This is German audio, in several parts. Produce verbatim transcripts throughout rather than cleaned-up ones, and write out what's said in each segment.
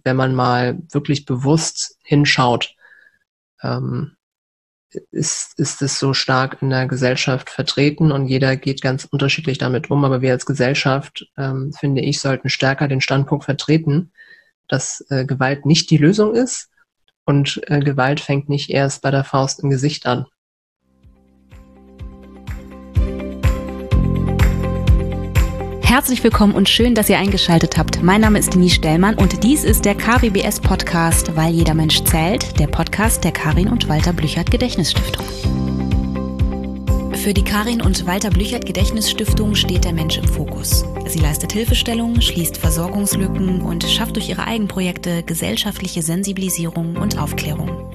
wenn man mal wirklich bewusst hinschaut, ähm, ist, ist es so stark in der Gesellschaft vertreten und jeder geht ganz unterschiedlich damit um. Aber wir als Gesellschaft, ähm, finde ich, sollten stärker den Standpunkt vertreten, dass äh, Gewalt nicht die Lösung ist und äh, Gewalt fängt nicht erst bei der Faust im Gesicht an. Herzlich willkommen und schön, dass ihr eingeschaltet habt. Mein Name ist Denise Stellmann und dies ist der K W B S-Podcast, weil jeder Mensch zählt, der Podcast der Karin und Walter Blüchert Gedächtnisstiftung. Für die Karin und Walter Blüchert Gedächtnisstiftung steht der Mensch im Fokus. Sie leistet Hilfestellung, schließt Versorgungslücken und schafft durch ihre Eigenprojekte gesellschaftliche Sensibilisierung und Aufklärung.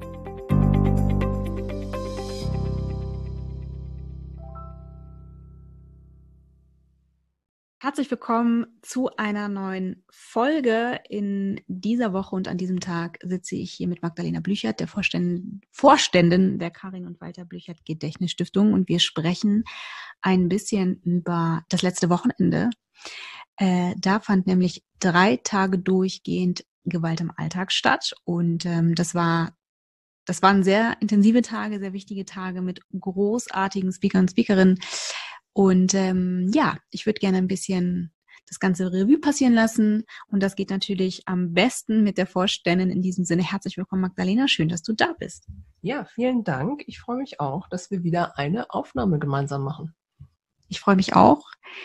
Herzlich willkommen zu einer neuen Folge. In dieser Woche und an diesem Tag sitze ich hier mit Magdalena Blüchert, der Vorständin, Vorständin der Karin und Walter Blüchert Gedächtnisstiftung, und wir sprechen ein bisschen über das letzte Wochenende. Äh, da fand nämlich drei Tage durchgehend Gewalt im Alltag statt und ähm, das war das waren sehr intensive Tage, sehr wichtige Tage mit großartigen Speakern und Speakerinnen. Und ähm, ja, ich würde gerne ein bisschen das ganze Revue passieren lassen. Und das geht natürlich am besten mit der Vorständin. In diesem Sinne herzlich willkommen, Magdalena. Schön, dass du da bist. Ja, vielen Dank. Ich freue mich auch, dass wir wieder eine Aufnahme gemeinsam machen. Ich freue mich auch.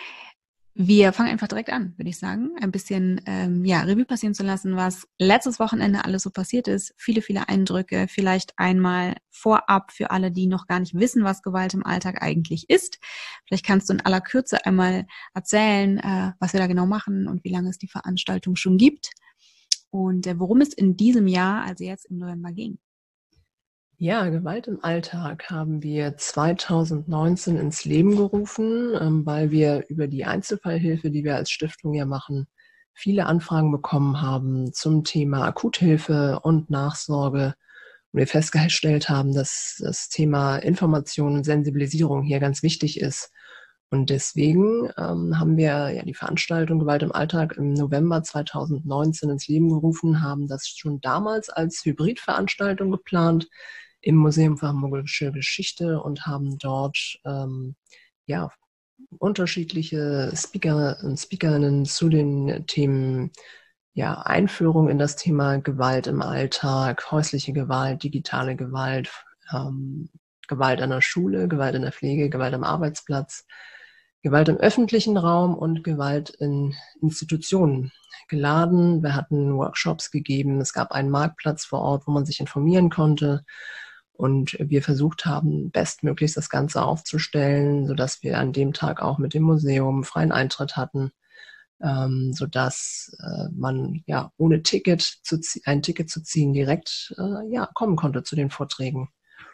Wir fangen einfach direkt an, würde ich sagen. Ein bisschen ähm, ja, Revue passieren zu lassen, was letztes Wochenende alles so passiert ist. Viele, viele Eindrücke. Vielleicht einmal vorab für alle, die noch gar nicht wissen, was Gewalt im Alltag eigentlich ist. Vielleicht kannst du in aller Kürze einmal erzählen, äh, was wir da genau machen und wie lange es die Veranstaltung schon gibt und äh, worum es in diesem Jahr, also jetzt im November, ging. Ja, Gewalt im Alltag haben wir zweitausendneunzehn ins Leben gerufen, ähm, weil wir über die Einzelfallhilfe, die wir als Stiftung ja machen, viele Anfragen bekommen haben zum Thema Akuthilfe und Nachsorge. Und wir festgestellt haben, dass das Thema Information und Sensibilisierung hier ganz wichtig ist. Und deswegen ähm, haben wir ja die Veranstaltung Gewalt im Alltag im November zweitausendneunzehn ins Leben gerufen, haben das schon damals als Hybridveranstaltung geplant im Museum für Hamburgische Geschichte und haben dort ähm, ja, unterschiedliche Speaker und Speakerinnen zu den Themen ja, Einführung in das Thema Gewalt im Alltag, häusliche Gewalt, digitale Gewalt, ähm, Gewalt an der Schule, Gewalt in der Pflege, Gewalt am Arbeitsplatz, Gewalt im öffentlichen Raum und Gewalt in Institutionen geladen. Wir hatten Workshops gegeben, es gab einen Marktplatz vor Ort, wo man sich informieren konnte. Und wir versucht haben, bestmöglichst das Ganze aufzustellen, sodass wir an dem Tag auch mit dem Museum freien Eintritt hatten, ähm, sodass äh, man ja ohne Ticket zu ein Ticket zu ziehen direkt äh, ja kommen konnte zu den Vorträgen.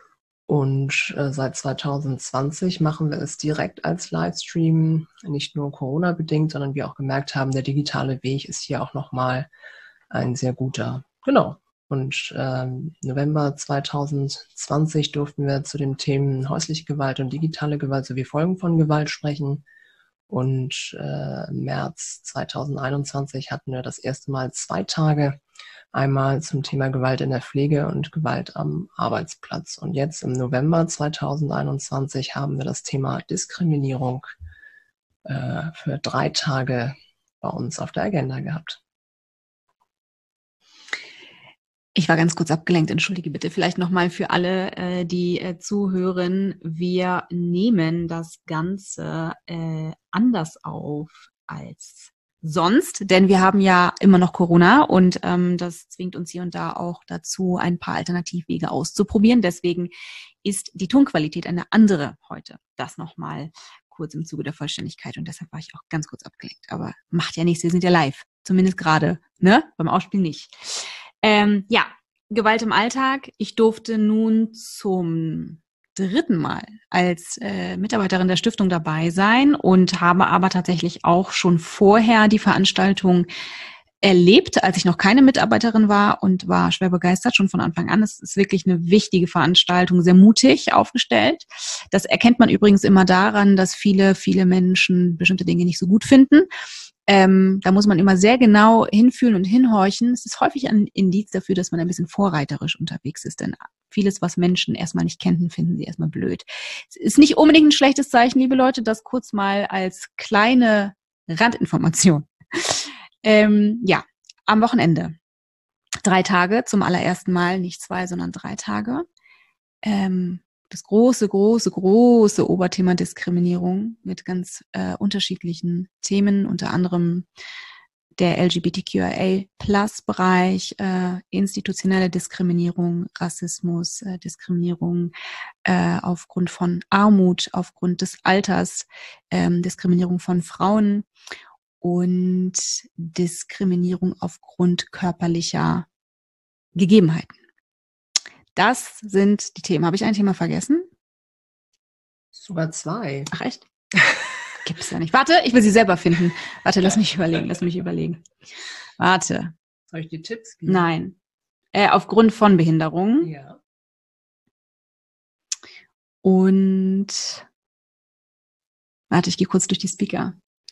Und äh, seit zweitausendzwanzig machen wir es direkt als Livestream, nicht nur Corona-bedingt, sondern wir auch gemerkt haben, der digitale Weg ist hier auch nochmal ein sehr guter. Genau. Und ähm, November zweitausendzwanzig durften wir zu den Themen häusliche Gewalt und digitale Gewalt sowie Folgen von Gewalt sprechen. Und äh, im März zweitausendeinundzwanzig hatten wir das erste Mal zwei Tage. Einmal zum Thema Gewalt in der Pflege und Gewalt am Arbeitsplatz. Und jetzt im November zweitausendeinundzwanzig haben wir das Thema Diskriminierung äh, für drei Tage bei uns auf der Agenda gehabt. Ich war ganz kurz abgelenkt, entschuldige bitte. Vielleicht nochmal für alle, äh, die äh, zuhören. Wir nehmen das Ganze äh, anders auf als sonst, denn wir haben ja immer noch Corona und ähm, das zwingt uns hier und da auch dazu, ein paar Alternativwege auszuprobieren. Deswegen ist die Tonqualität eine andere heute. Das nochmal kurz im Zuge der Vollständigkeit und deshalb war ich auch ganz kurz abgelenkt. Aber macht ja nichts, wir sind ja live. Zumindest gerade, ne? Beim Ausspielen nicht. Ähm, ja, Gewalt im Alltag. Ich durfte nun zum dritten Mal als äh, Mitarbeiterin der Stiftung dabei sein und habe aber tatsächlich auch schon vorher die Veranstaltung erlebt, als ich noch keine Mitarbeiterin war und war schwer begeistert schon von Anfang an. Es ist wirklich eine wichtige Veranstaltung, sehr mutig aufgestellt. Das erkennt man übrigens immer daran, dass viele, viele Menschen bestimmte Dinge nicht so gut finden. Ähm, da muss man immer sehr genau hinfühlen und hinhorchen. Es ist häufig ein Indiz dafür, dass man ein bisschen vorreiterisch unterwegs ist, denn vieles, was Menschen erstmal nicht kennen, finden sie erstmal blöd. Es ist nicht unbedingt ein schlechtes Zeichen, liebe Leute, das kurz mal als kleine Randinformation. Ähm, ja, am Wochenende. Drei Tage zum allerersten Mal, nicht zwei, sondern drei Tage. Ähm, das große, große, große Oberthema Diskriminierung mit ganz äh, unterschiedlichen Themen, unter anderem der L G B T Q I A-Plus-Bereich, äh, institutionelle Diskriminierung, Rassismus, äh, Diskriminierung äh, aufgrund von Armut, aufgrund des Alters, ähm, Diskriminierung von Frauen und Diskriminierung aufgrund körperlicher Gegebenheiten. Das sind die Themen. Habe ich ein Thema vergessen? Sogar zwei. Ach echt? Gibt es ja nicht. Warte, ich will sie selber finden. Warte, lass mich überlegen, lass mich überlegen. Warte. Soll ich dir Tipps geben? Nein. Äh, aufgrund von Behinderung. Ja. Und warte, ich gehe kurz durch die Speaker.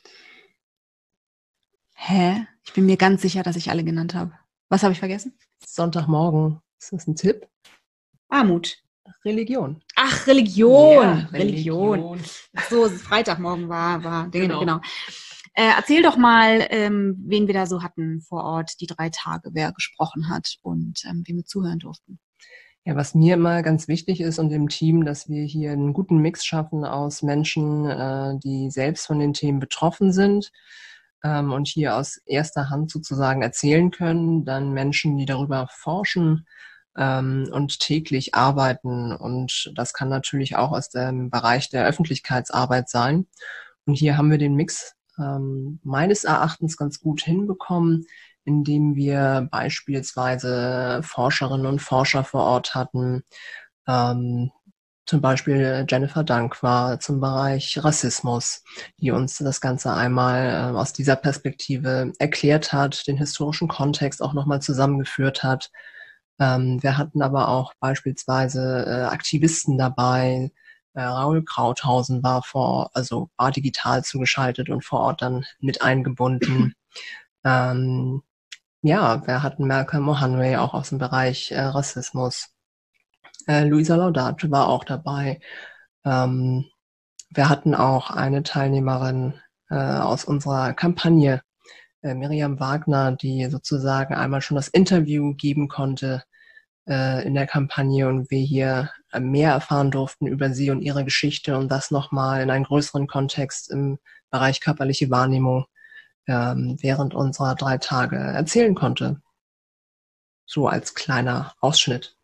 Hä? Ich bin mir ganz sicher, dass ich alle genannt habe. Was habe ich vergessen? Sonntagmorgen. Ist das ein Tipp? Armut. Religion. Ach, Religion. Ja, Religion. Religion. Ach so, Freitagmorgen war, war Genau. genau. Äh, erzähl doch mal, ähm, wen wir da so hatten vor Ort, die drei Tage, wer gesprochen hat und ähm, wem wir zuhören durften. Ja, was mir immer ganz wichtig ist und im Team, dass wir hier einen guten Mix schaffen aus Menschen, äh, die selbst von den Themen betroffen sind ähm, und hier aus erster Hand sozusagen erzählen können, dann Menschen, die darüber forschen ähm, und täglich arbeiten. Und das kann natürlich auch aus dem Bereich der Öffentlichkeitsarbeit sein. Und hier haben wir den Mix ähm, meines Erachtens ganz gut hinbekommen, indem wir beispielsweise Forscherinnen und Forscher vor Ort hatten. Ähm, zum Beispiel Jennifer Dank war zum Bereich Rassismus, die uns das Ganze einmal äh, aus dieser Perspektive erklärt hat, den historischen Kontext auch nochmal zusammengeführt hat. Ähm, wir hatten aber auch beispielsweise äh, Aktivisten dabei. Äh, Raoul Krauthausen war vor, also war digital zugeschaltet und vor Ort dann mit eingebunden. ähm, ja, wir hatten Malcolm O'Hanray auch aus dem Bereich äh, Rassismus. Äh, Luisa Laudato war auch dabei. Ähm, wir hatten auch eine Teilnehmerin äh, aus unserer Kampagne, äh, Miriam Wagner, die sozusagen einmal schon das Interview geben konnte äh, in der Kampagne und wir hier äh, mehr erfahren durften über sie und ihre Geschichte und das nochmal in einen größeren Kontext im Bereich körperliche Wahrnehmung ähm, während unserer drei Tage erzählen konnte. So als kleiner Ausschnitt.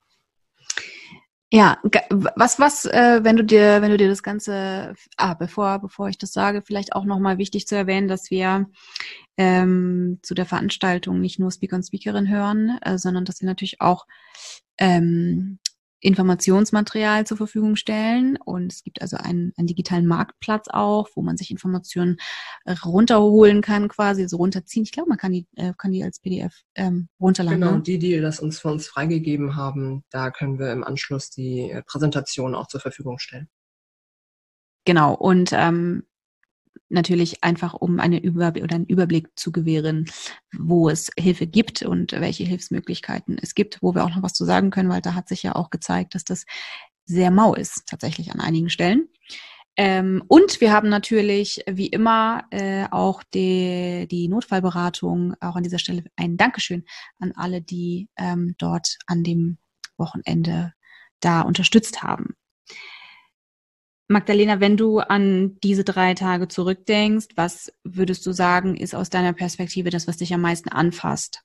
Ja, was, was, äh, wenn du dir, wenn du dir das Ganze, ah, bevor, bevor ich das sage, vielleicht auch nochmal wichtig zu erwähnen, dass wir ähm, zu der Veranstaltung nicht nur Speaker und Speakerin hören, äh, sondern dass wir natürlich auch ähm, Informationsmaterial zur Verfügung stellen. Und es gibt also einen, einen digitalen Marktplatz auch, wo man sich Informationen runterholen kann, quasi, so runterziehen. Ich glaube, man kann die, äh, kann die als P D F ähm, runterladen. Genau, ne? die, die das uns für uns freigegeben haben, da können wir im Anschluss die äh, Präsentation auch zur Verfügung stellen. Genau, und ähm, natürlich einfach, um eine Über- oder einen Überblick zu gewähren, wo es Hilfe gibt und welche Hilfsmöglichkeiten es gibt, wo wir auch noch was zu sagen können, weil da hat sich ja auch gezeigt, dass das sehr mau ist, tatsächlich an einigen Stellen. Ähm, und wir haben natürlich, wie immer, äh, auch die, die Notfallberatung. Auch an dieser Stelle ein Dankeschön an alle, die ähm, dort an dem Wochenende da unterstützt haben. Magdalena, wenn du an diese drei Tage zurückdenkst, was würdest du sagen, ist aus deiner Perspektive das, was dich am meisten anfasst?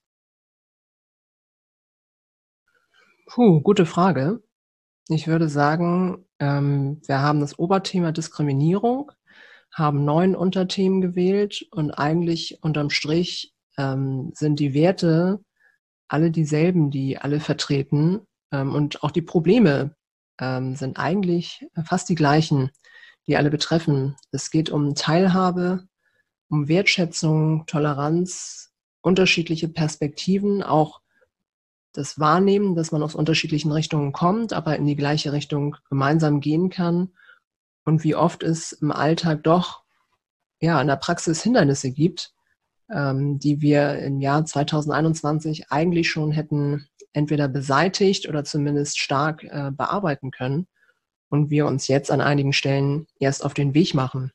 Puh, gute Frage. Ich würde sagen, ähm, wir haben das Oberthema Diskriminierung, haben neun Unterthemen gewählt und eigentlich unterm Strich ähm, sind die Werte alle dieselben, die alle vertreten ähm, und auch die Probleme ähm, sind eigentlich fast die gleichen, die alle betreffen. Es geht um Teilhabe, um Wertschätzung, Toleranz, unterschiedliche Perspektiven, auch das Wahrnehmen, dass man aus unterschiedlichen Richtungen kommt, aber in die gleiche Richtung gemeinsam gehen kann und wie oft es im Alltag doch ja, in der Praxis Hindernisse gibt, ähm, die wir im Jahr zweitausendeinundzwanzig eigentlich schon hätten entweder beseitigt oder zumindest stark äh, bearbeiten können und wir uns jetzt an einigen Stellen erst auf den Weg machen.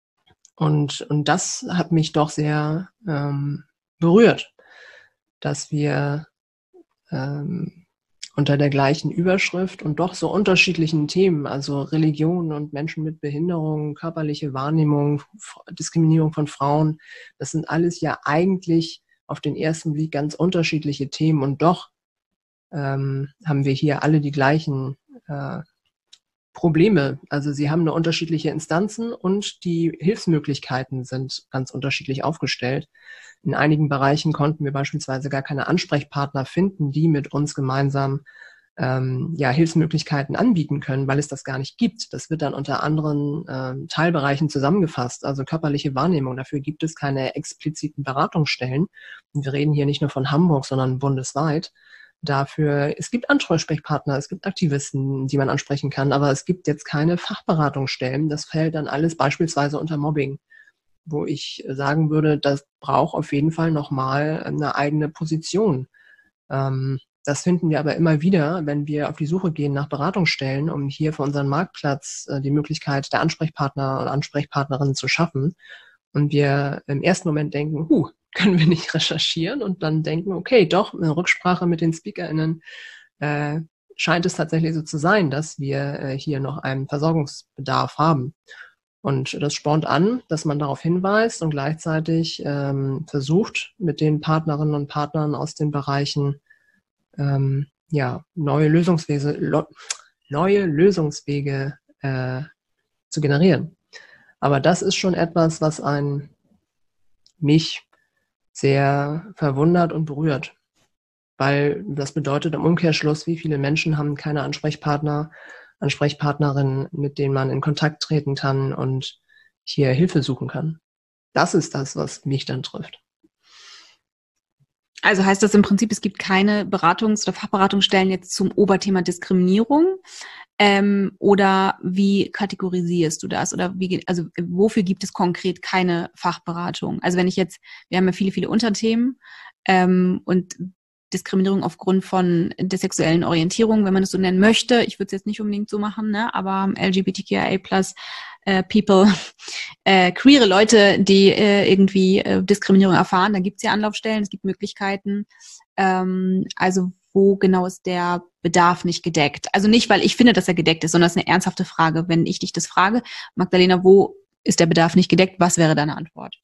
Und, und das hat mich doch sehr ähm, berührt, dass wir ähm, unter der gleichen Überschrift und doch so unterschiedlichen Themen, also Religion und Menschen mit Behinderung, körperliche Wahrnehmung, Diskriminierung von Frauen, das sind alles ja eigentlich auf den ersten Blick ganz unterschiedliche Themen und doch ähm, haben wir hier alle die gleichen äh, Probleme. Also sie haben eine unterschiedliche Instanzen und die Hilfsmöglichkeiten sind ganz unterschiedlich aufgestellt. In einigen Bereichen konnten wir beispielsweise gar keine Ansprechpartner finden, die mit uns gemeinsam ähm, ja, Hilfsmöglichkeiten anbieten können, weil es das gar nicht gibt. Das wird dann unter anderen ähm, Teilbereichen zusammengefasst, also körperliche Wahrnehmung. Dafür gibt es keine expliziten Beratungsstellen. Und wir reden hier nicht nur von Hamburg, sondern bundesweit. Dafür, es gibt Ansprechpartner, es gibt Aktivisten, die man ansprechen kann, aber es gibt jetzt keine Fachberatungsstellen. Das fällt dann alles beispielsweise unter Mobbing, wo ich sagen würde, das braucht auf jeden Fall nochmal eine eigene Position. Ähm, das finden wir aber immer wieder, wenn wir auf die Suche gehen nach Beratungsstellen, um hier für unseren Marktplatz äh, die Möglichkeit der Ansprechpartner und Ansprechpartnerinnen zu schaffen. Und wir im ersten Moment denken, huh, können wir nicht recherchieren und dann denken, okay, doch, in Rücksprache mit den SpeakerInnen äh, scheint es tatsächlich so zu sein, dass wir äh, hier noch einen Versorgungsbedarf haben. Und das spornt an, dass man darauf hinweist und gleichzeitig ähm, versucht, mit den Partnerinnen und Partnern aus den Bereichen ähm, ja, neue Lösungswege, lo, neue Lösungswege äh, zu generieren. Aber das ist schon etwas, was einen mich sehr verwundert und berührt, weil das bedeutet im Umkehrschluss, wie viele Menschen haben keine Ansprechpartner, Ansprechpartnerinnen, mit denen man in Kontakt treten kann und hier Hilfe suchen kann. Das ist das, was mich dann trifft. Also heißt das im Prinzip, es gibt keine Beratungs- oder Fachberatungsstellen jetzt zum Oberthema Diskriminierung? Ähm, oder wie kategorisierst du das? Oder wie, also wofür gibt es konkret keine Fachberatung? Also wenn ich jetzt, wir haben ja viele, viele Unterthemen ähm, und Diskriminierung aufgrund von der sexuellen Orientierung, wenn man es so nennen möchte. Ich würde es jetzt nicht unbedingt so machen, ne? Aber L G B T Q I A plus äh, People, äh, queere Leute, die äh, irgendwie äh, Diskriminierung erfahren, da gibt es ja Anlaufstellen, es gibt Möglichkeiten. Ähm, also wo genau ist der Bedarf nicht gedeckt? Also nicht, weil ich finde, dass er gedeckt ist, sondern es ist eine ernsthafte Frage. Wenn ich dich das frage, Magdalena, wo ist der Bedarf nicht gedeckt? Was wäre deine Antwort?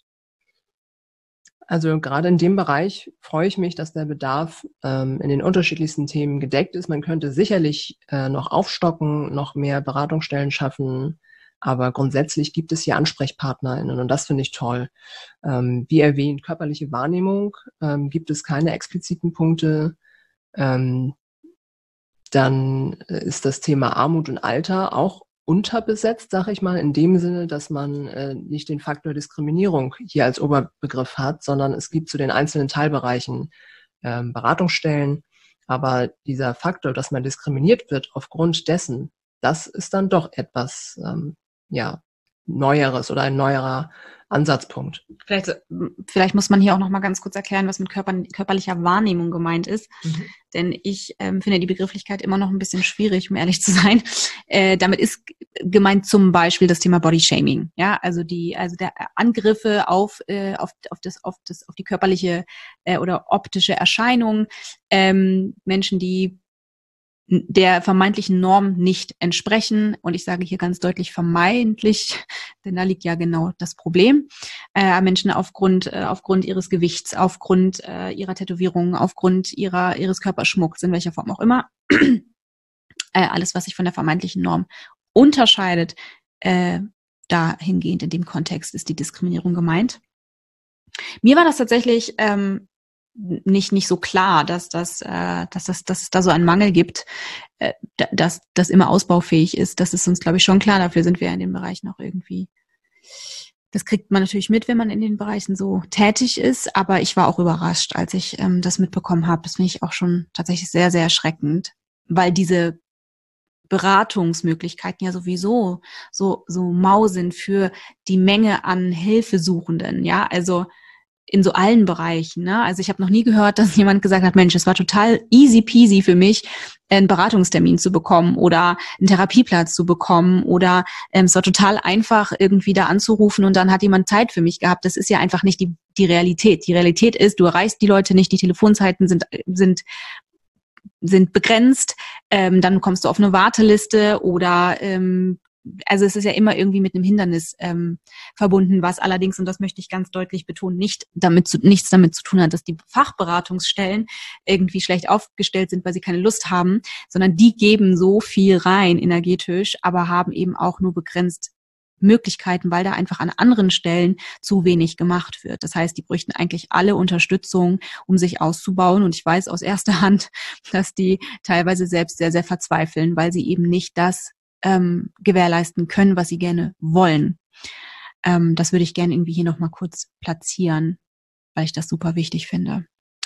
Also gerade in dem Bereich freue ich mich, dass der Bedarf ähm, in den unterschiedlichsten Themen gedeckt ist. Man könnte sicherlich äh, noch aufstocken, noch mehr Beratungsstellen schaffen, aber grundsätzlich gibt es hier AnsprechpartnerInnen und das finde ich toll. Ähm, wie erwähnt, körperliche Wahrnehmung, ähm, gibt es keine expliziten Punkte. Ähm, dann ist das Thema Armut und Alter auch unterbesetzt, sage ich mal, in dem Sinne, dass man äh, nicht den Faktor Diskriminierung hier als Oberbegriff hat, sondern es gibt zu den einzelnen Teilbereichen ähm, Beratungsstellen. Aber dieser Faktor, dass man diskriminiert wird aufgrund dessen, das ist dann doch etwas ähm, ja, Neueres oder ein neuerer Ansatzpunkt. Vielleicht, vielleicht muss man hier auch noch mal ganz kurz erklären, was mit Körper, körperlicher Wahrnehmung gemeint ist. Mhm. Denn ich ähm, finde die Begrifflichkeit immer noch ein bisschen schwierig, um ehrlich zu sein. Äh, damit ist gemeint zum Beispiel das Thema Bodyshaming. Ja, also die, also der Angriffe auf äh, auf auf das auf das auf die körperliche äh, oder optische Erscheinung. Ähm, Menschen, die der vermeintlichen Norm nicht entsprechen. Und ich sage hier ganz deutlich vermeintlich, denn da liegt ja genau das Problem. Äh, Menschen aufgrund, äh, aufgrund ihres Gewichts, aufgrund äh, ihrer Tätowierungen, aufgrund ihrer, ihres Körperschmucks, in welcher Form auch immer. äh, alles, was sich von der vermeintlichen Norm unterscheidet, äh, dahingehend in dem Kontext ist die Diskriminierung gemeint. Mir war das tatsächlich ähm, nicht nicht so klar, dass das äh, dass das dass es da so einen Mangel gibt, äh, dass das immer ausbaufähig ist. Das ist uns, glaube ich, schon klar. Dafür sind wir in den Bereichen auch irgendwie. Das kriegt man natürlich mit, wenn man in den Bereichen so tätig ist. Aber ich war auch überrascht, als ich ähm, das mitbekommen habe. Das finde ich auch schon tatsächlich sehr sehr erschreckend, weil diese Beratungsmöglichkeiten ja sowieso so, so mau sind für die Menge an Hilfesuchenden, ja, also in so allen Bereichen, ne? Also ich habe noch nie gehört, dass jemand gesagt hat, Mensch, es war total easy peasy für mich, einen Beratungstermin zu bekommen oder einen Therapieplatz zu bekommen oder ähm, es war total einfach, irgendwie da anzurufen und dann hat jemand Zeit für mich gehabt. Das ist ja einfach nicht die, die Realität. Die Realität ist, du erreichst die Leute nicht, die Telefonzeiten sind, sind sind begrenzt, ähm, dann kommst du auf eine Warteliste oder ähm, also es ist ja immer irgendwie mit einem Hindernis ähm, verbunden, was allerdings, und das möchte ich ganz deutlich betonen, nicht damit zu, nichts damit zu tun hat, dass die Fachberatungsstellen irgendwie schlecht aufgestellt sind, weil sie keine Lust haben, sondern die geben so viel rein energetisch, aber haben eben auch nur begrenzt Möglichkeiten, weil da einfach an anderen Stellen zu wenig gemacht wird. Das heißt, die bräuchten eigentlich alle Unterstützung, um sich auszubauen. Und ich weiß aus erster Hand, dass die teilweise selbst sehr, sehr verzweifeln, weil sie eben nicht das ähm, gewährleisten können, was sie gerne wollen. Ähm, das würde ich gerne irgendwie hier nochmal kurz platzieren, weil ich das super wichtig finde.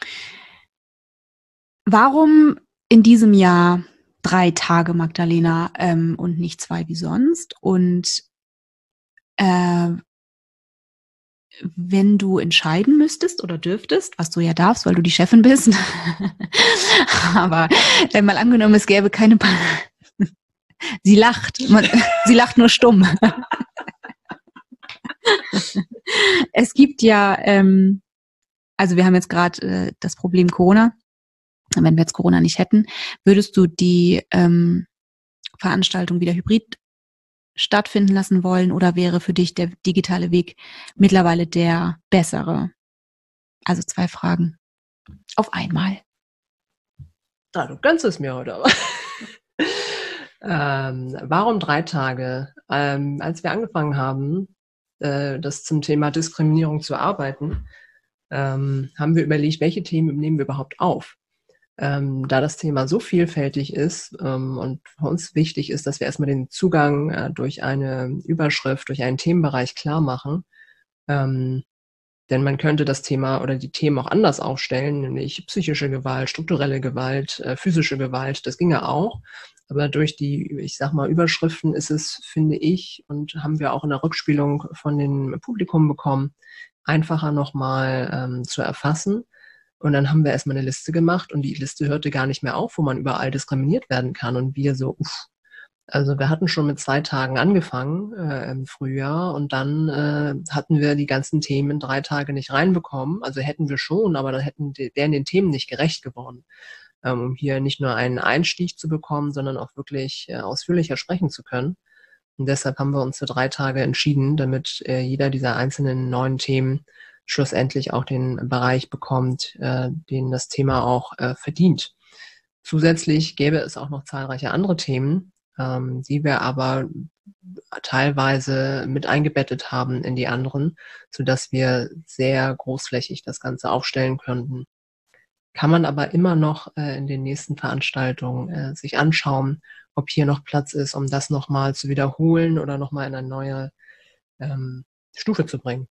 Warum in diesem Jahr drei Tage, Magdalena, ähm, und nicht zwei wie sonst? Und äh, wenn du entscheiden müsstest oder dürftest, was du ja darfst, weil du die Chefin bist, aber wenn mal angenommen, es gäbe keine pa- Sie lacht. Man, sie lacht nur stumm. Es gibt ja, ähm, also wir haben jetzt gerade äh, das Problem Corona. Wenn wir jetzt Corona nicht hätten, würdest du die ähm, Veranstaltung wieder hybrid stattfinden lassen wollen oder wäre für dich der digitale Weg mittlerweile der bessere? Also zwei Fragen auf einmal. Ah, du gönnst es mir heute aber. ähm, warum drei Tage? Ähm, als wir angefangen haben, äh, das zum Thema Diskriminierung zu arbeiten, ähm, haben wir überlegt, welche Themen nehmen wir überhaupt auf? Ähm, da das Thema so vielfältig ist ähm, und für uns wichtig ist, dass wir erstmal den Zugang äh, durch eine Überschrift, durch einen Themenbereich klar machen. Ähm, denn man könnte das Thema oder die Themen auch anders aufstellen, nämlich psychische Gewalt, strukturelle Gewalt, äh, physische Gewalt, das ginge auch. Aber durch die, ich sag mal, Überschriften ist es, finde ich, und haben wir auch in der Rückspielung von dem Publikum bekommen, einfacher nochmal ähm, zu erfassen. Und dann haben wir erstmal eine Liste gemacht und die Liste hörte gar nicht mehr auf, wo man überall diskriminiert werden kann. Und wir so, uff. Also wir hatten schon mit zwei Tagen angefangen äh, im Frühjahr und dann äh, hatten wir die ganzen Themen drei Tage nicht reinbekommen. Also hätten wir schon, aber dann hätten die, wären den Themen nicht gerecht geworden, ähm, um hier nicht nur einen Einstieg zu bekommen, sondern auch wirklich äh, ausführlicher sprechen zu können. Und deshalb haben wir uns für drei Tage entschieden, damit äh, jeder dieser einzelnen neuen Themen schlussendlich auch den Bereich bekommt, äh, den das Thema auch äh, verdient. Zusätzlich gäbe es auch noch zahlreiche andere Themen, ähm, die wir aber teilweise mit eingebettet haben in die anderen, sodass wir sehr großflächig das Ganze aufstellen könnten. Kann man aber immer noch äh, in den nächsten Veranstaltungen äh, sich anschauen, ob hier noch Platz ist, um das nochmal zu wiederholen oder nochmal in eine neue ähm, Stufe zu bringen.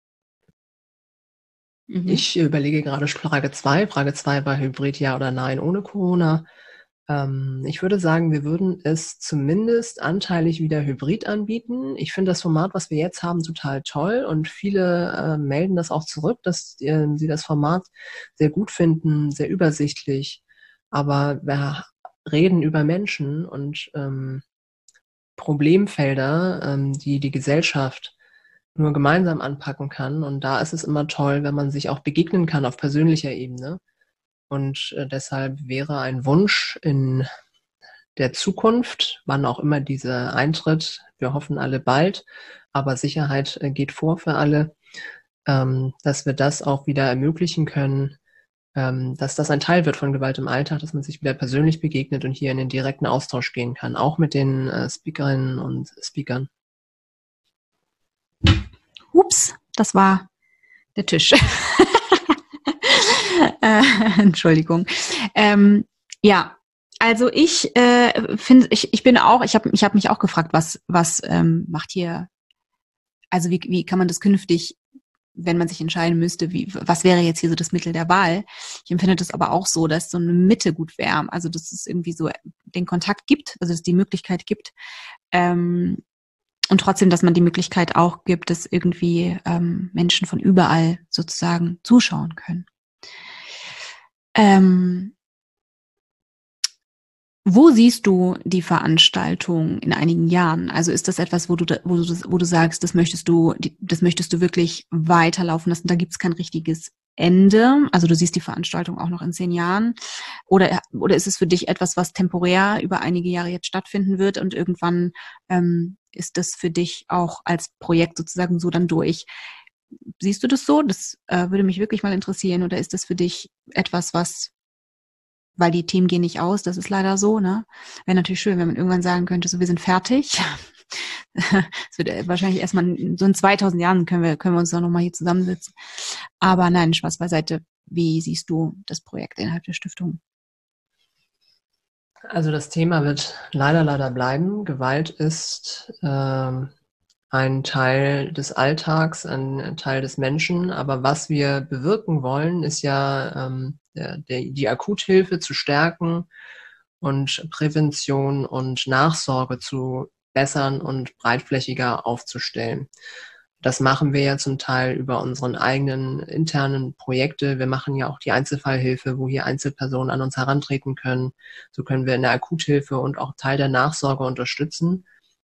Mhm. Ich überlege gerade Frage zwei. Frage zwei war Hybrid ja oder nein ohne Corona. Ähm, ich würde sagen, wir würden es zumindest anteilig wieder Hybrid anbieten. Ich finde das Format, was wir jetzt haben, total toll und viele äh, melden das auch zurück, dass äh, sie das Format sehr gut finden, sehr übersichtlich. Aber wir reden über Menschen und ähm, Problemfelder, ähm, die die Gesellschaft nur gemeinsam anpacken kann. Und da ist es immer toll, wenn man sich auch begegnen kann auf persönlicher Ebene. Und äh, deshalb wäre ein Wunsch in der Zukunft, wann auch immer diese eintritt, wir hoffen alle bald, aber Sicherheit äh, geht vor für alle, ähm, dass wir das auch wieder ermöglichen können, ähm, dass das ein Teil wird von Gewalt im Alltag, dass man sich wieder persönlich begegnet und hier in den direkten Austausch gehen kann, auch mit den äh, Speakerinnen und Speakern. Ups, das war der Tisch. äh, Entschuldigung. Ähm, ja, also ich äh, finde, ich, ich bin auch, ich habe ich hab mich auch gefragt, was, was ähm, macht hier, also wie, wie kann man das künftig wenn man sich entscheiden müsste, wie, was wäre jetzt hier so das Mittel der Wahl. Ich empfinde das aber auch so, dass so eine Mitte gut wäre. Also, dass es irgendwie so den Kontakt gibt, also, dass es die Möglichkeit gibt, ähm, und trotzdem, dass man die Möglichkeit auch gibt, dass irgendwie ähm, Menschen von überall sozusagen zuschauen können. Ähm, Wo siehst du die Veranstaltung in einigen Jahren? Also ist das etwas, wo du, wo du, wo du sagst, das möchtest du, das möchtest du wirklich weiterlaufen lassen? Da gibt es kein richtiges Ende. Also du siehst die Veranstaltung auch noch in zehn Jahren. Oder, oder ist es für dich etwas, was temporär über einige Jahre jetzt stattfinden wird und irgendwann ähm, ist das für dich auch als Projekt sozusagen so dann durch? Siehst du das so? Das äh, würde mich wirklich mal interessieren. Oder ist das für dich etwas, was, weil die Themen gehen nicht aus, das ist leider so, ne? Wäre natürlich schön, wenn man irgendwann sagen könnte, so, wir sind fertig. Es wird wahrscheinlich erstmal, so in zweitausend Jahren können wir, können wir uns dann nochmal hier zusammensitzen. Aber nein, Spaß beiseite. Wie siehst du das Projekt innerhalb der Stiftung? Also das Thema wird leider, leider bleiben. Gewalt ist ähm, ein Teil des Alltags, ein Teil des Menschen. Aber was wir bewirken wollen, ist ja ähm, der, der, die Akuthilfe zu stärken und Prävention und Nachsorge zu bessern und breitflächiger aufzustellen. Das machen wir ja zum Teil über unseren eigenen internen Projekte. Wir machen ja auch die Einzelfallhilfe, wo hier Einzelpersonen an uns herantreten können. So können wir in der Akuthilfe und auch Teil der Nachsorge unterstützen.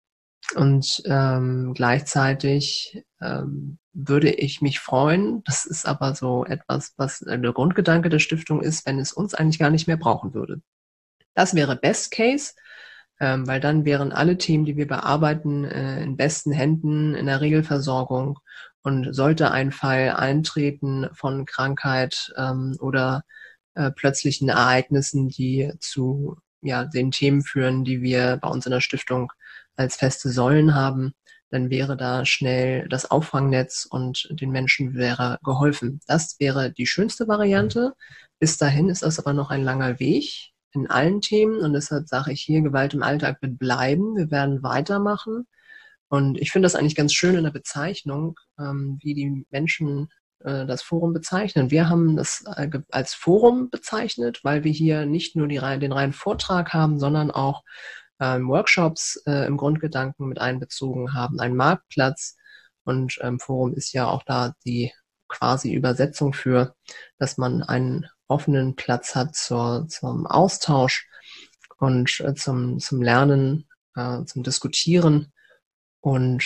Und ähm, gleichzeitig ähm, würde ich mich freuen, das ist aber so etwas, was der Grundgedanke der Stiftung ist, wenn es uns eigentlich gar nicht mehr brauchen würde. Das wäre Best Case, ähm, weil dann wären alle Themen, die wir bearbeiten, äh, in besten Händen in der Regelversorgung. Und sollte ein Fall eintreten von Krankheit ähm, oder äh, plötzlichen Ereignissen, die zu ja, den Themen führen, die wir bei uns in der Stiftung als feste Säulen haben, dann wäre da schnell das Auffangnetz und den Menschen wäre geholfen. Das wäre die schönste Variante. Bis dahin ist das aber noch ein langer Weg in allen Themen und deshalb sage ich hier, Gewalt im Alltag wird bleiben. Wir werden weitermachen. Und ich finde das eigentlich ganz schön in der Bezeichnung, ähm, wie die Menschen äh, das Forum bezeichnen. Wir haben das äh, als Forum bezeichnet, weil wir hier nicht nur die, den reinen Vortrag haben, sondern auch ähm, Workshops äh, im Grundgedanken mit einbezogen haben, einen Marktplatz. Und ähm, Forum ist ja auch da die quasi Übersetzung für, dass man einen offenen Platz hat zur, zum Austausch und äh, zum, zum Lernen, äh, zum Diskutieren. Und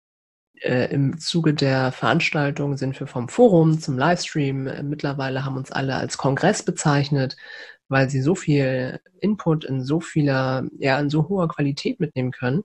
äh, im Zuge der Veranstaltung sind wir vom Forum zum Livestream. Äh, mittlerweile haben uns alle als Kongress bezeichnet, weil sie so viel Input in so vieler, ja, in so hoher Qualität mitnehmen können.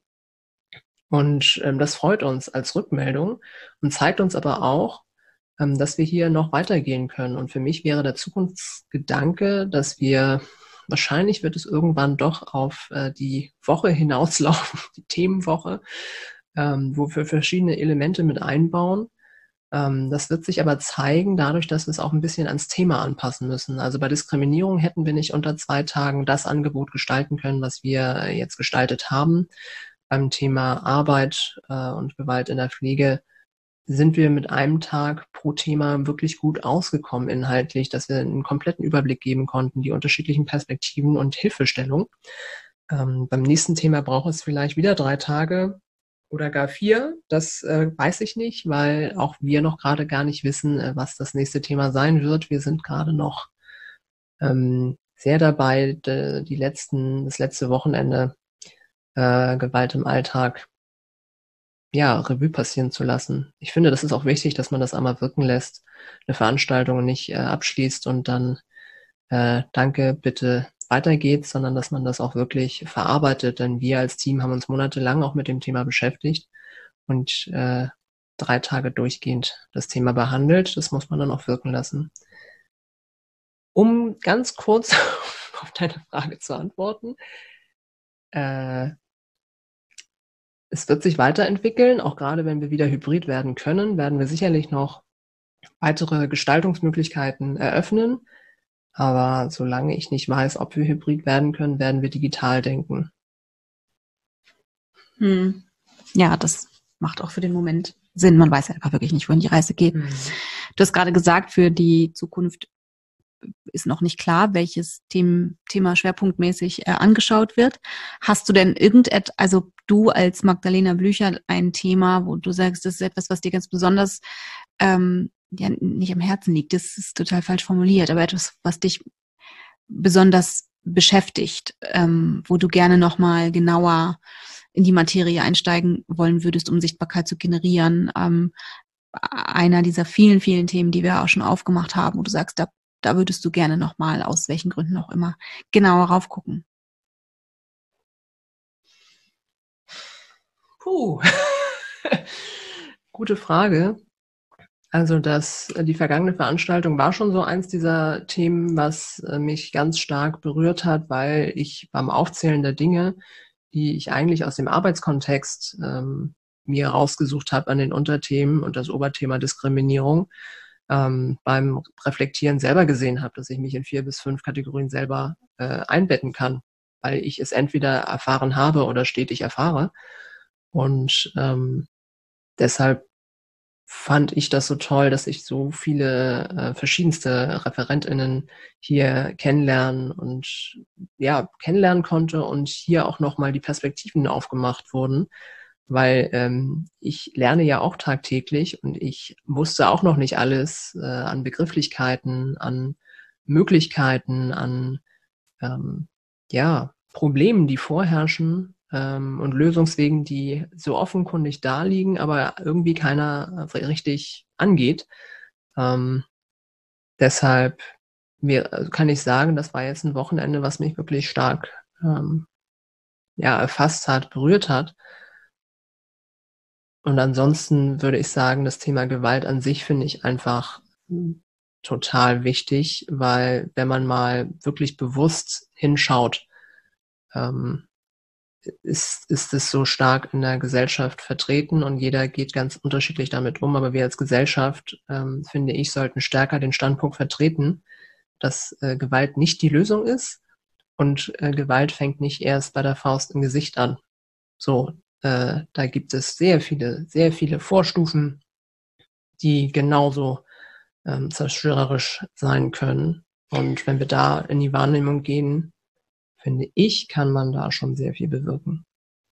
Und ähm, das freut uns als Rückmeldung und zeigt uns aber auch, ähm, dass wir hier noch weitergehen können. Und für mich wäre der Zukunftsgedanke, dass wir wahrscheinlich wird es irgendwann doch auf äh, die Woche hinauslaufen, die Themenwoche, ähm, wo wir verschiedene Elemente mit einbauen. Ähm, das wird sich aber zeigen, dadurch, dass wir es auch ein bisschen ans Thema anpassen müssen. Also bei Diskriminierung hätten wir nicht unter zwei Tagen das Angebot gestalten können, was wir jetzt gestaltet haben. Beim Thema Arbeit äh, und Gewalt in der Pflege sind wir mit einem Tag pro Thema wirklich gut ausgekommen inhaltlich, dass wir einen kompletten Überblick geben konnten, die unterschiedlichen Perspektiven und Hilfestellung. Ähm, beim nächsten Thema braucht es vielleicht wieder drei Tage oder gar vier. Das äh, weiß ich nicht, weil auch wir noch gerade gar nicht wissen, äh, was das nächste Thema sein wird. Wir sind gerade noch ähm, sehr dabei, de, die letzten, das letzte Wochenende äh, Gewalt im Alltag ja, Revue passieren zu lassen. Ich finde, das ist auch wichtig, dass man das einmal wirken lässt, eine Veranstaltung nicht äh, abschließt und dann äh, danke, bitte weiter geht's, sondern dass man das auch wirklich verarbeitet. Denn wir als Team haben uns monatelang auch mit dem Thema beschäftigt und äh, drei Tage durchgehend das Thema behandelt. Das muss man dann auch wirken lassen. Um ganz kurz auf deine Frage zu antworten, äh, es wird sich weiterentwickeln, auch gerade wenn wir wieder hybrid werden können, werden wir sicherlich noch weitere Gestaltungsmöglichkeiten eröffnen. Aber solange ich nicht weiß, ob wir hybrid werden können, werden wir digital denken. Hm. Ja, das macht auch für den Moment sind. Man weiß ja einfach wirklich nicht, wohin die Reise geht. Mhm. Du hast gerade gesagt, für die Zukunft ist noch nicht klar, welches Thema, Thema schwerpunktmäßig äh, angeschaut wird. Hast du denn irgendetwas, also du als Magdalena Blücher, ein Thema, wo du sagst, das ist etwas, was dir ganz besonders ähm, ja nicht am Herzen liegt, das ist total falsch formuliert, aber etwas, was dich besonders beschäftigt, ähm, wo du gerne nochmal genauer in die Materie einsteigen wollen würdest, um Sichtbarkeit zu generieren. Ähm, einer dieser vielen, vielen Themen, die wir auch schon aufgemacht haben, wo du sagst, da, da würdest du gerne nochmal, aus welchen Gründen auch immer, genauer raufgucken. Puh, gute Frage. Also das, die vergangene Veranstaltung war schon so eins dieser Themen, was mich ganz stark berührt hat, weil ich beim Aufzählen der Dinge, die ich eigentlich aus dem Arbeitskontext ähm, mir rausgesucht habe an den Unterthemen und das Oberthema Diskriminierung, ähm, beim Reflektieren selber gesehen habe, dass ich mich in vier bis fünf Kategorien selber äh, einbetten kann, weil ich es entweder erfahren habe oder stetig erfahre. Und ähm, deshalb fand ich das so toll, dass ich so viele äh, verschiedenste ReferentInnen hier kennenlernen und ja, kennenlernen konnte und hier auch nochmal die Perspektiven aufgemacht wurden, weil ähm, ich lerne ja auch tagtäglich und ich wusste auch noch nicht alles äh, an Begrifflichkeiten, an Möglichkeiten, an ähm, ja, Problemen, die vorherrschen ähm, und Lösungswegen, die so offenkundig da liegen, aber irgendwie keiner äh, richtig angeht. Ähm, deshalb mir, kann ich sagen, das war jetzt ein Wochenende, was mich wirklich stark ähm, ja, erfasst hat, berührt hat. Und ansonsten würde ich sagen, das Thema Gewalt an sich finde ich einfach total wichtig, weil wenn man mal wirklich bewusst hinschaut, ähm, ist, ist es so stark in der Gesellschaft vertreten und jeder geht ganz unterschiedlich damit um. Aber wir als Gesellschaft, ähm, finde ich, sollten stärker den Standpunkt vertreten, dass äh, Gewalt nicht die Lösung ist und äh, Gewalt fängt nicht erst bei der Faust im Gesicht an. So, äh, da gibt es sehr viele, sehr viele Vorstufen, die genauso ähm, zerstörerisch sein können. Und wenn wir da in die Wahrnehmung gehen, finde ich, kann man da schon sehr viel bewirken.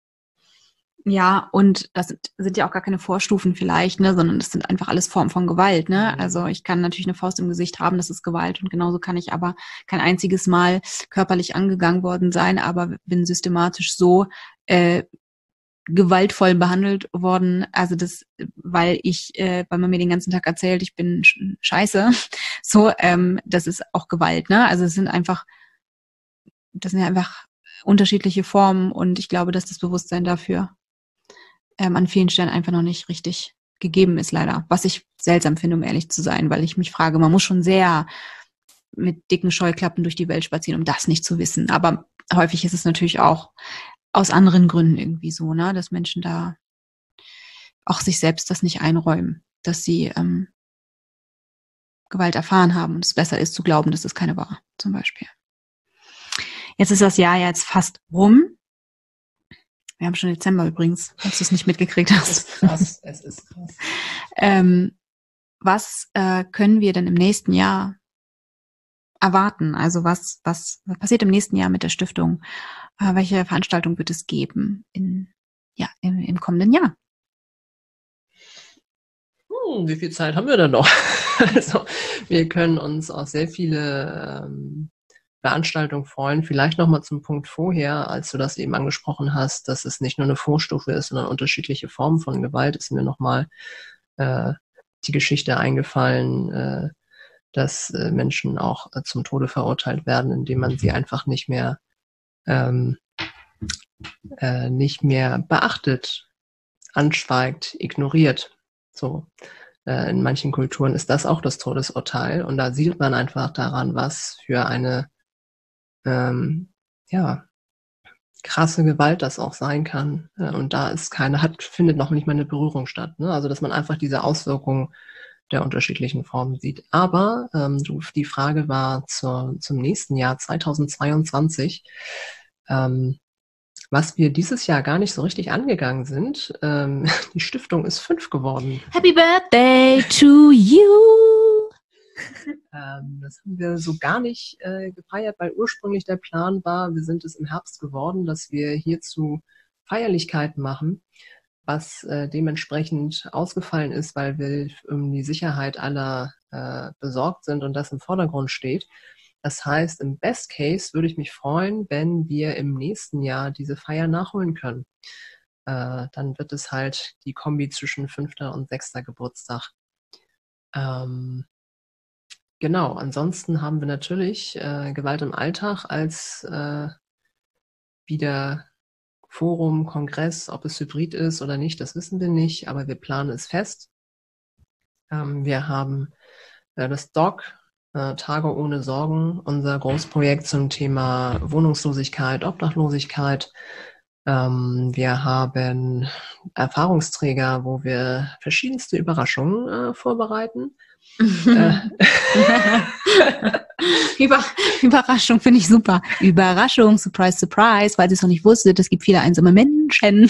Ja, und das sind, sind ja auch gar keine Vorstufen vielleicht, ne, sondern das sind einfach alles Formen von Gewalt, ne? Also ich kann natürlich eine Faust im Gesicht haben, das ist Gewalt und genauso kann ich aber kein einziges Mal körperlich angegangen worden sein, aber bin systematisch so äh, gewaltvoll behandelt worden, also das, weil ich, äh, weil man mir den ganzen Tag erzählt, ich bin scheiße, so, ähm, das ist auch Gewalt, ne? Also es sind einfach, das sind ja einfach unterschiedliche Formen und ich glaube, dass das Bewusstsein dafür ähm, an vielen Stellen einfach noch nicht richtig gegeben ist, leider. Was ich seltsam finde, um ehrlich zu sein, weil ich mich frage, man muss schon sehr mit dicken Scheuklappen durch die Welt spazieren, um das nicht zu wissen. Aber häufig ist es natürlich auch aus anderen Gründen irgendwie so, ne, dass Menschen da auch sich selbst das nicht einräumen, dass sie ähm, Gewalt erfahren haben und es besser ist zu glauben, dass es keine war, zum Beispiel. Jetzt ist das Jahr jetzt fast rum. Wir haben schon Dezember übrigens, falls du es nicht mitgekriegt hast. Es ist krass, es ist krass. ähm, was äh, können wir denn im nächsten Jahr erwarten? Also was, was, was passiert im nächsten Jahr mit der Stiftung? Äh, welche Veranstaltung wird es geben in, ja, im, im kommenden Jahr? Hm, wie viel Zeit haben wir denn noch? Also wir können uns auch sehr viele ähm, Veranstaltung freuen. Vielleicht nochmal zum Punkt vorher, als du das eben angesprochen hast, dass es nicht nur eine Vorstufe ist, sondern unterschiedliche Formen von Gewalt, ist mir nochmal äh, die Geschichte eingefallen, äh, dass äh, Menschen auch äh, zum Tode verurteilt werden, indem man sie einfach nicht mehr ähm, äh, nicht mehr beachtet, anschweigt, ignoriert. So. Äh, in manchen Kulturen ist das auch das Todesurteil und da sieht man einfach daran, was für eine ähm, ja, krasse Gewalt das auch sein kann. Und da ist keine, hat, findet noch nicht mal eine Berührung statt. Ne? Also, dass man einfach diese Auswirkungen der unterschiedlichen Formen sieht. Aber ähm, du, die Frage war zur, zum nächsten Jahr, zweitausendzweiundzwanzig. Ähm, was wir dieses Jahr gar nicht so richtig angegangen sind. Ähm, die Stiftung ist fünf geworden. Happy Birthday to you! Ähm, das haben wir so gar nicht äh, gefeiert, weil ursprünglich der Plan war, wir sind es im Herbst geworden, dass wir hierzu Feierlichkeiten machen, was äh, dementsprechend ausgefallen ist, weil wir um die Sicherheit aller äh, besorgt sind und das im Vordergrund steht. Das heißt, im Best Case würde ich mich freuen, wenn wir im nächsten Jahr diese Feier nachholen können. Äh, dann wird es halt die Kombi zwischen fünfter und sechster Geburtstag. Ähm, genau, ansonsten haben wir natürlich äh, Gewalt im Alltag als äh, wieder Forum, Kongress, ob es hybrid ist oder nicht, das wissen wir nicht, aber wir planen es fest. Ähm, wir haben äh, das D O C, äh, Tage ohne Sorgen, unser Großprojekt zum Thema Wohnungslosigkeit, Obdachlosigkeit. Ähm, wir haben Erfahrungsträger, wo wir verschiedenste Überraschungen äh, vorbereiten. äh, Über, Überraschung finde ich super. Überraschung, Surprise, Surprise, weil sie es noch nicht wusstet, es gibt viele einsame Menschen.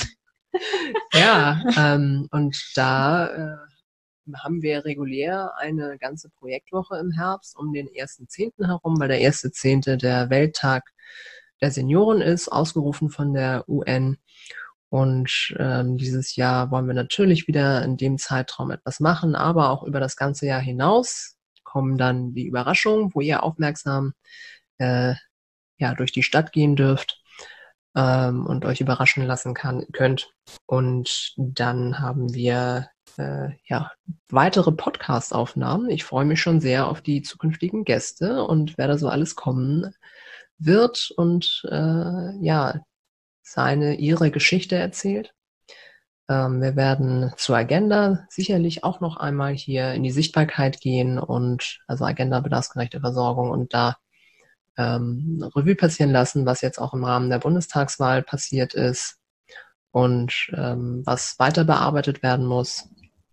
Ja, ähm, und da äh, haben wir regulär eine ganze Projektwoche im Herbst um den ersten Zehnten herum, weil der erste Zehnte der Welttag der Senioren ist, ausgerufen von der U N. Und ähm, dieses Jahr wollen wir natürlich wieder in dem Zeitraum etwas machen, aber auch über das ganze Jahr hinaus kommen dann die Überraschungen, wo ihr aufmerksam äh, ja, durch die Stadt gehen dürft ähm, und euch überraschen lassen kann, könnt. Und dann haben wir äh, ja, weitere Podcast-Aufnahmen. Ich freue mich schon sehr auf die zukünftigen Gäste und wer da so alles kommen wird und äh, ja, seine, ihre Geschichte erzählt. Ähm, wir werden zur Agenda sicherlich auch noch einmal hier in die Sichtbarkeit gehen und also Agenda bedarfsgerechte Versorgung und da ähm, Revue passieren lassen, was jetzt auch im Rahmen der Bundestagswahl passiert ist und ähm, was weiter bearbeitet werden muss.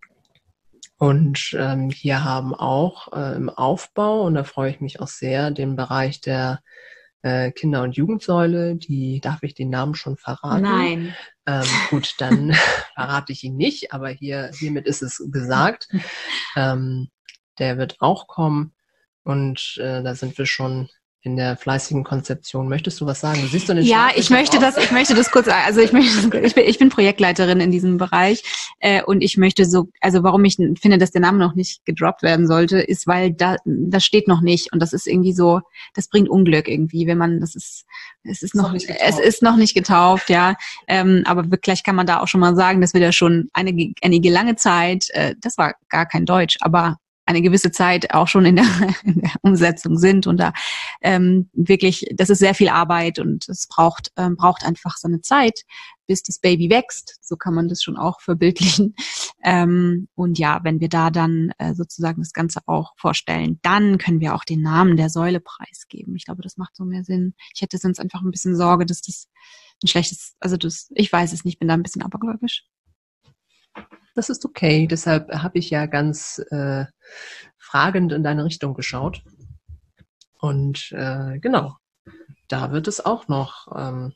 Und ähm, hier haben auch äh, im Aufbau, und da freue ich mich auch sehr, den Bereich der äh, Kinder- und Jugendsäule, die, darf ich den Namen schon verraten? Nein. Ähm, gut, dann verrate ich ihn nicht, aber hier hiermit ist es gesagt. Ähm, der wird auch kommen und äh, da sind wir schon in der fleißigen Konzeption. Möchtest du was sagen? Du siehst so den Ja, ich möchte das, ich möchte das kurz, also ich möchte, ich bin, ich bin Projektleiterin in diesem Bereich äh, und ich möchte so, also warum ich finde, dass der Name noch nicht gedroppt werden sollte, ist, weil da, das steht noch nicht und das ist irgendwie so, das bringt Unglück irgendwie, wenn man, das ist, es ist noch, ist es ist noch nicht getauft, ja, ähm, aber vielleicht kann man da auch schon mal sagen, dass wir da schon einige, einige lange Zeit, äh, das war gar kein Deutsch, aber eine gewisse Zeit auch schon in der, in der Umsetzung sind und da ähm, wirklich, das ist sehr viel Arbeit und es braucht ähm, braucht einfach so eine Zeit, bis das Baby wächst. So kann man das schon auch verbildlichen. Ähm, und ja, wenn wir da dann äh, sozusagen das Ganze auch vorstellen, dann können wir auch den Namen der Säule preisgeben. Ich glaube, das macht so mehr Sinn. Ich hätte sonst einfach ein bisschen Sorge, dass das ein schlechtes, also das, ich weiß es nicht, bin da ein bisschen abergläubisch. Das ist okay. Deshalb habe ich ja ganz äh, fragend in deine Richtung geschaut. Und äh, genau, da wird es auch noch ähm,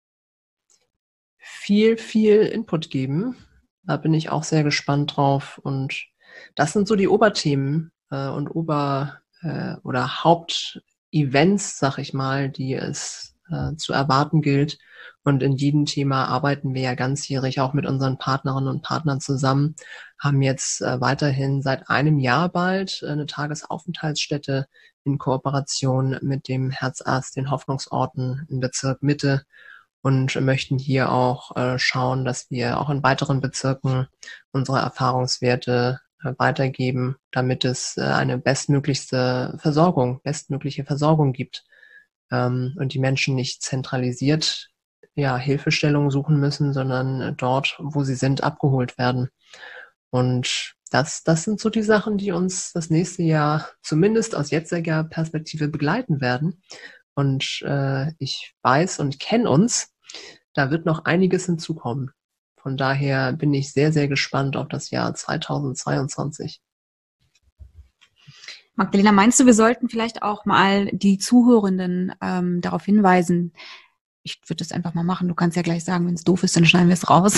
viel, viel Input geben. Da bin ich auch sehr gespannt drauf. Und das sind so die Oberthemen äh, und Ober- äh, oder Hauptevents, sag ich mal, die es äh, zu erwarten gilt. Und in jedem Thema arbeiten wir ja ganzjährig auch mit unseren Partnerinnen und Partnern zusammen, haben jetzt äh, weiterhin seit einem Jahr bald eine Tagesaufenthaltsstätte in Kooperation mit dem Herzarzt den Hoffnungsorten im Bezirk Mitte und möchten hier auch äh, schauen, dass wir auch in weiteren Bezirken unsere Erfahrungswerte äh, weitergeben, damit es äh, eine bestmöglichste Versorgung, bestmögliche Versorgung gibt ähm, und die Menschen nicht zentralisiert ja, Hilfestellung suchen müssen, sondern dort, wo sie sind, abgeholt werden. Und das, das sind so die Sachen, die uns das nächste Jahr zumindest aus jetziger Perspektive begleiten werden. Und äh, ich weiß und kenne uns, da wird noch einiges hinzukommen. Von daher bin ich sehr, sehr gespannt auf das Jahr zweitausendzweiundzwanzig. Magdalena, meinst du, wir sollten vielleicht auch mal die Zuhörenden ähm, darauf hinweisen, ich würde das einfach mal machen. Du kannst ja gleich sagen, wenn es doof ist, dann schneiden wir es raus.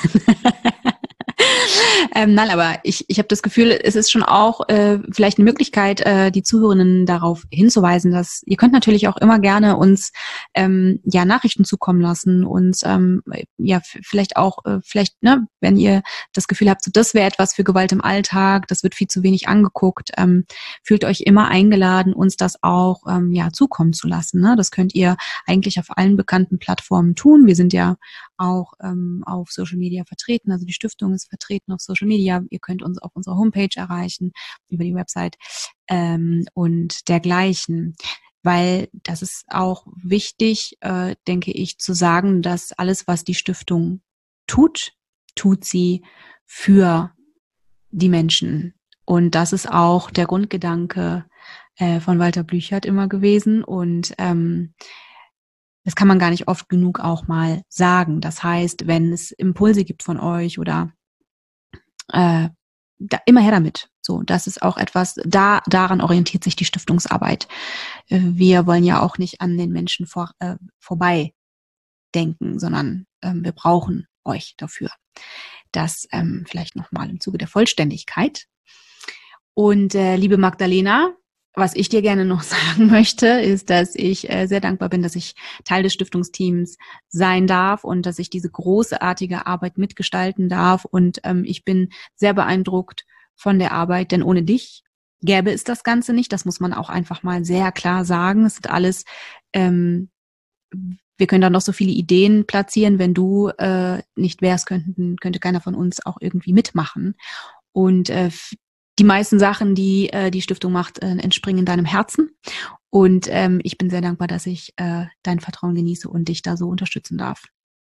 ähm, nein, aber ich, ich habe das Gefühl, es ist schon auch äh, vielleicht eine Möglichkeit, äh, die Zuhörerinnen darauf hinzuweisen, dass ihr könnt natürlich auch immer gerne uns ähm, ja Nachrichten zukommen lassen und ähm, ja f- vielleicht auch, äh, vielleicht, ne, wenn ihr das Gefühl habt, so das wäre etwas für Gewalt im Alltag, das wird viel zu wenig angeguckt, ähm, fühlt euch immer eingeladen, uns das auch ähm, ja zukommen zu lassen. Ne? Das könnt ihr eigentlich auf allen bekannten Plattformen tun. Wir sind ja auch ähm, auf Social Media vertreten. Also die Stiftung ist vertreten auf Social Media. Ihr könnt uns auf unserer Homepage erreichen, über die Website ähm, und dergleichen. Weil das ist auch wichtig, äh, denke ich, zu sagen, dass alles, was die Stiftung tut, tut sie für die Menschen. Und das ist auch der Grundgedanke äh, von Walter Blüchert immer gewesen. Und ähm, das kann man gar nicht oft genug auch mal sagen. Das heißt, wenn es Impulse gibt von euch oder äh, da, immer her damit. So, das ist auch etwas, da daran orientiert sich die Stiftungsarbeit. Äh, Wir wollen ja auch nicht an den Menschen vor, äh, vorbei denken, sondern ähm, wir brauchen euch dafür. Das ähm, vielleicht nochmal im Zuge der Vollständigkeit. Und äh, liebe Magdalena, was ich dir gerne noch sagen möchte, ist, dass ich äh, sehr dankbar bin, dass ich Teil des Stiftungsteams sein darf und dass ich diese großartige Arbeit mitgestalten darf. Und ähm, ich bin sehr beeindruckt von der Arbeit, denn ohne dich gäbe es das Ganze nicht. Das muss man auch einfach mal sehr klar sagen. Es sind alles, ähm, wir können da noch so viele Ideen platzieren. Wenn du äh, nicht wärst, könnten, könnte keiner von uns auch irgendwie mitmachen. Und äh, die meisten Sachen, die äh, die Stiftung macht, äh, entspringen deinem Herzen. Und ähm, ich bin sehr dankbar, dass ich äh, dein Vertrauen genieße und dich da so unterstützen darf.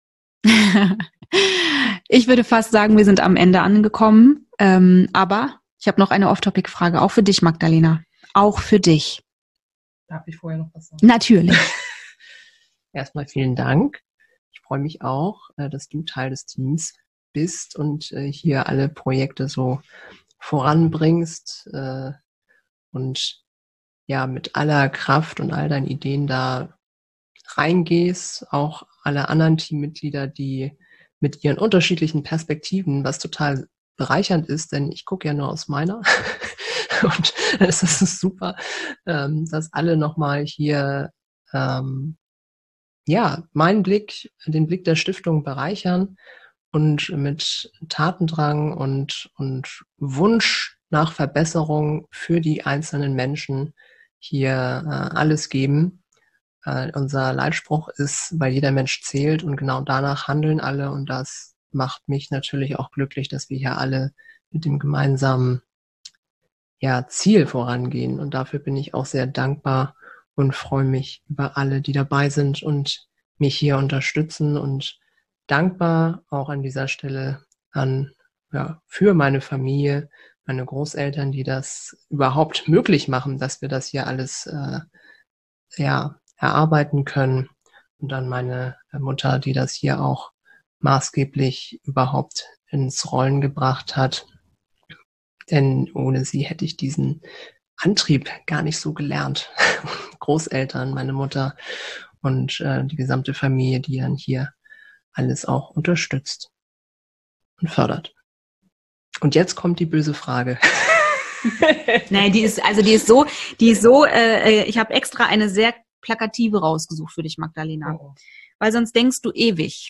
Ich würde fast sagen, wir sind am Ende angekommen. Ähm, aber ich habe noch eine Off-Topic-Frage, auch für dich, Magdalena. Auch für dich. Darf ich vorher noch was sagen? Natürlich. Erstmal vielen Dank. Ich freue mich auch, äh, dass du Teil des Teams bist und äh, hier alle Projekte so voranbringst äh, und ja mit aller Kraft und all deinen Ideen da reingehst. Auch alle anderen Teammitglieder, die mit ihren unterschiedlichen Perspektiven, was total bereichernd ist, denn ich gucke ja nur aus meiner und es ist super, ähm, dass alle nochmal hier ähm, ja, meinen Blick, den Blick der Stiftung bereichern und mit Tatendrang und, und Wunsch nach Verbesserung für die einzelnen Menschen hier äh, alles geben. Äh, unser Leitspruch ist, weil jeder Mensch zählt und genau danach handeln alle und das macht mich natürlich auch glücklich, dass wir hier alle mit dem gemeinsamen ja, Ziel vorangehen und dafür bin ich auch sehr dankbar und freue mich über alle, die dabei sind und mich hier unterstützen und dankbar auch an dieser Stelle an, ja, für meine Familie, meine Großeltern, die das überhaupt möglich machen, dass wir das hier alles, äh, ja, erarbeiten können und dann meine Mutter, die das hier auch maßgeblich überhaupt ins Rollen gebracht hat. Denn ohne sie hätte ich diesen Antrieb gar nicht so gelernt. Großeltern, meine Mutter und äh, die gesamte Familie, die dann hier alles auch unterstützt und fördert. Und jetzt kommt die böse Frage. Nein, die ist, also die ist so, die ist so, äh, ich habe extra eine sehr plakative rausgesucht für dich, Magdalena. Oh. Weil sonst denkst du ewig.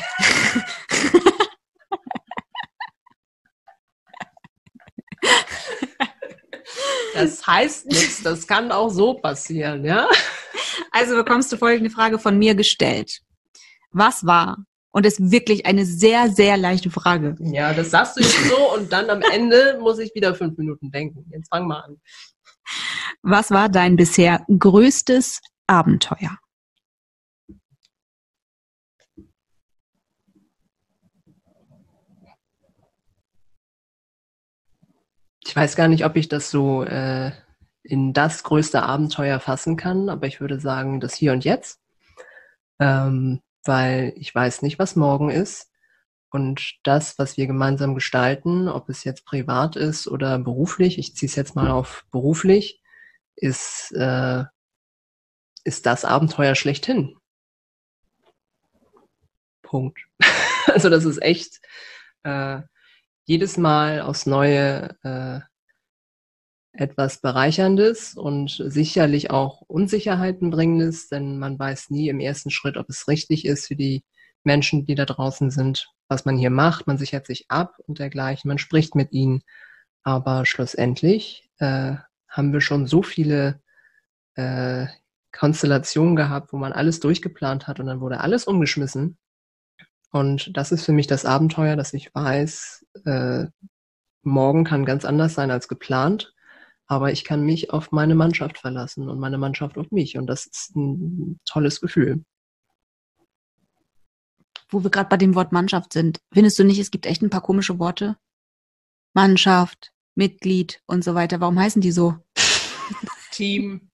Das heißt nichts, das kann auch so passieren, ja? Also bekommst du folgende Frage von mir gestellt. Was war, und das ist wirklich eine sehr, sehr leichte Frage. Ja, das sagst du jetzt so und dann am Ende muss ich wieder fünf Minuten denken. Jetzt fang mal an. Was war dein bisher größtes Abenteuer? Ich weiß gar nicht, ob ich das so äh, in das größte Abenteuer fassen kann, aber ich würde sagen, das Hier und Jetzt, ähm, weil ich weiß nicht, was morgen ist und das, was wir gemeinsam gestalten, ob es jetzt privat ist oder beruflich, ich ziehe es jetzt mal auf beruflich, ist, äh, ist das Abenteuer schlechthin. Punkt. Also das ist echt äh, jedes Mal aufs Neue äh, etwas Bereicherndes und sicherlich auch Unsicherheiten bringendes, denn man weiß nie im ersten Schritt, ob es richtig ist für die Menschen, die da draußen sind, was man hier macht. Man sichert sich ab und dergleichen, man spricht mit ihnen, aber schlussendlich äh, haben wir schon so viele äh, Konstellationen gehabt, wo man alles durchgeplant hat und dann wurde alles umgeschmissen. Und das ist für mich das Abenteuer, dass ich weiß, äh, morgen kann ganz anders sein als geplant, aber ich kann mich auf meine Mannschaft verlassen und meine Mannschaft auf mich. Und das ist ein tolles Gefühl. Wo wir gerade bei dem Wort Mannschaft sind, findest du nicht, es gibt echt ein paar komische Worte? Mannschaft, Mitglied und so weiter. Warum heißen die so? Team.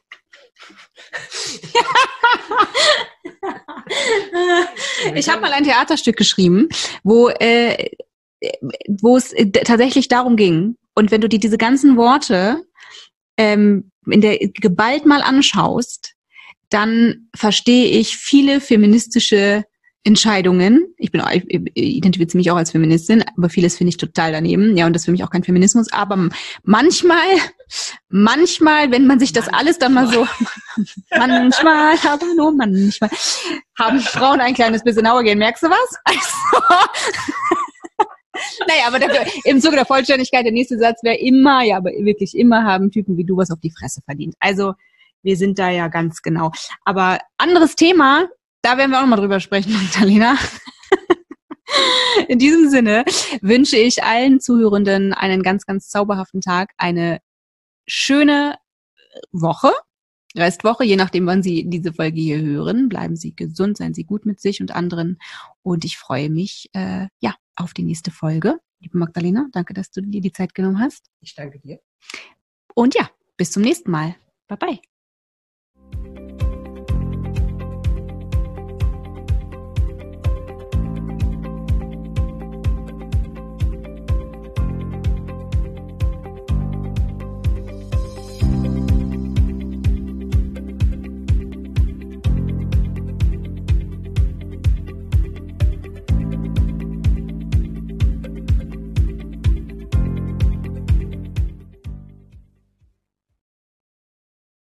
Ich habe mal ein Theaterstück geschrieben, wo, äh, wo es tatsächlich darum ging. Und wenn du dir diese ganzen Worte ähm, in der geballt mal anschaust, dann verstehe ich viele feministische Entscheidungen. Ich bin, ich identifiziere mich auch als Feministin, aber vieles finde ich total daneben. Ja, und das ist für mich auch kein Feminismus. Aber manchmal, manchmal, wenn man sich das manchmal. alles dann mal so, manchmal, aber nur manchmal, haben Frauen ein kleines bisschen Auge gehen. Merkst du was? Also, naja, aber dafür, im Zuge der Vollständigkeit, der nächste Satz wäre immer, ja, aber wirklich immer haben Typen wie du was auf die Fresse verdient. Also, wir sind da ja ganz genau. Aber anderes Thema, da werden wir auch nochmal drüber sprechen, Magdalena. In diesem Sinne wünsche ich allen Zuhörenden einen ganz, ganz zauberhaften Tag, eine schöne Woche, Restwoche, je nachdem, wann Sie diese Folge hier hören. Bleiben Sie gesund, seien Sie gut mit sich und anderen. Und ich freue mich, äh, ja, auf die nächste Folge. Liebe Magdalena, danke, dass du dir die Zeit genommen hast. Ich danke dir. Und ja, bis zum nächsten Mal. Bye bye.